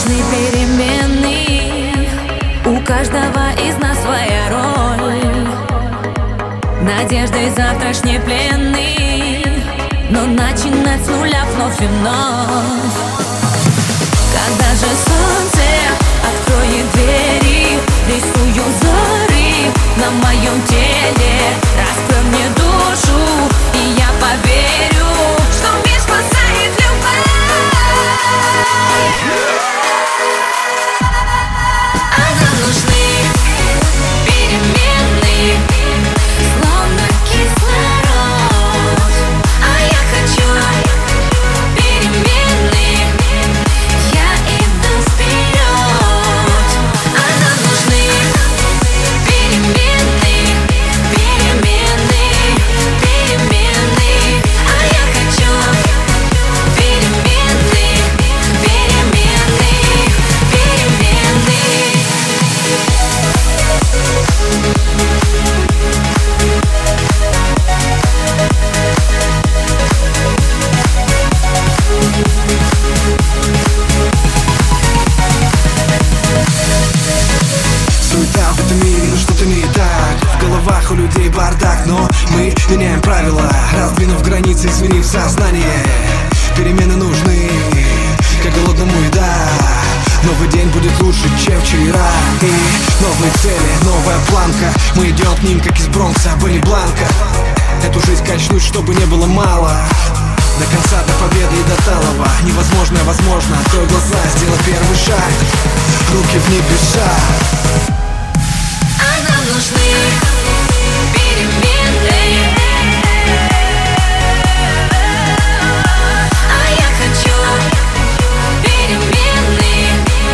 нужны перемены. У каждого из нас своя роль. Надеждой завтрашней пленный, но начинать с нуля вновь и вновь. Когда же солнце откроет двери, рисую зоры на моем теле. Раскрой мне душу, и я поверю, что мир спасает любовь. А нам нужны перемены, словно кислород. А я хочу перемены, я иду вперед. А нам нужны перемены, перемены, перемены. А я хочу перемены, перемены, перемены. Суета в этом мире, но что-то не так. В головах у людей бардак, но мы меняем правила, раздвинув границы, изменив сознание. Перемены нужны, как голодному еда. Новый день будет лучше, чем вчера. И новые цели, новая планка. Мы идем к ним, как из Бронкса, Бенни Бланка. Эту жизнь качнуть, чтобы не было мало. До конца, до победы и до талого. Невозможное возможно, открой глаза, сделай первый шаг. Руки в небеса. А нам нужны перемены. А я хочу перемены.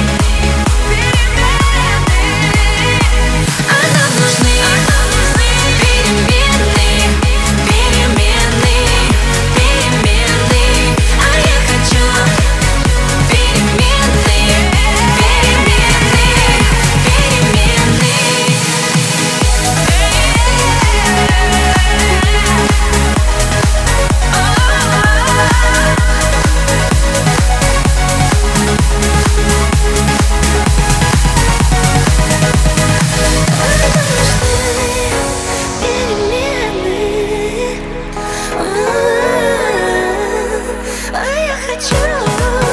А нам нужны перемены, перемены, перемены. А я хочу перемены, перемены, перемены. А я хочу